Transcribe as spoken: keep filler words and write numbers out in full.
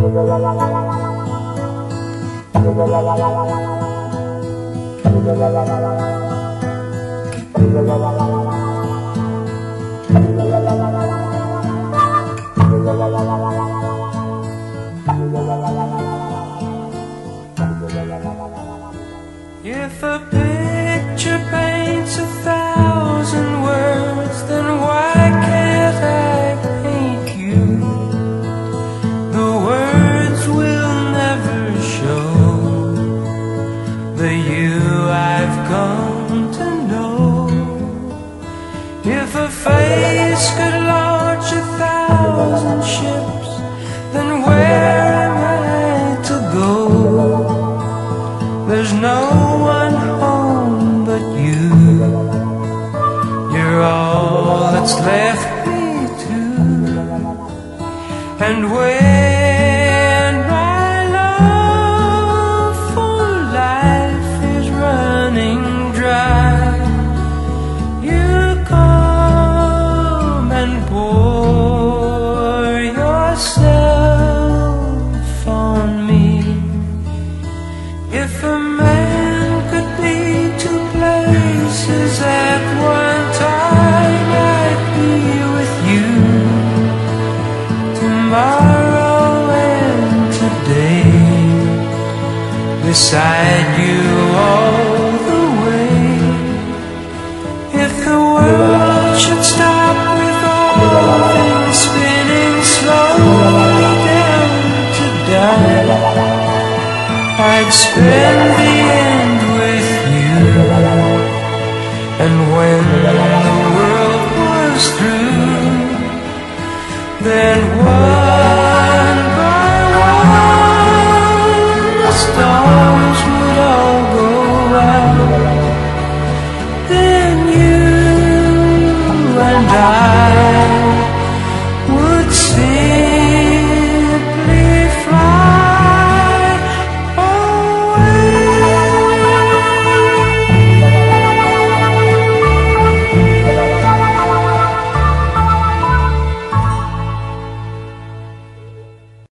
If a picture paints a thousand words, then why can't I paint you? The words will never show the you I've come to know. If a face could launch a thousand ships, then where am I to go? There's no one home but you. You're all that's left me to. And when my love for life is running dry, you come and pour yourself on me. If a man could be two places at one time, I'd be with you tomorrow and today, beside you all the way. If the world should stop with all things spinning slowly down to die, I'd spend the end with you. And when the world was through,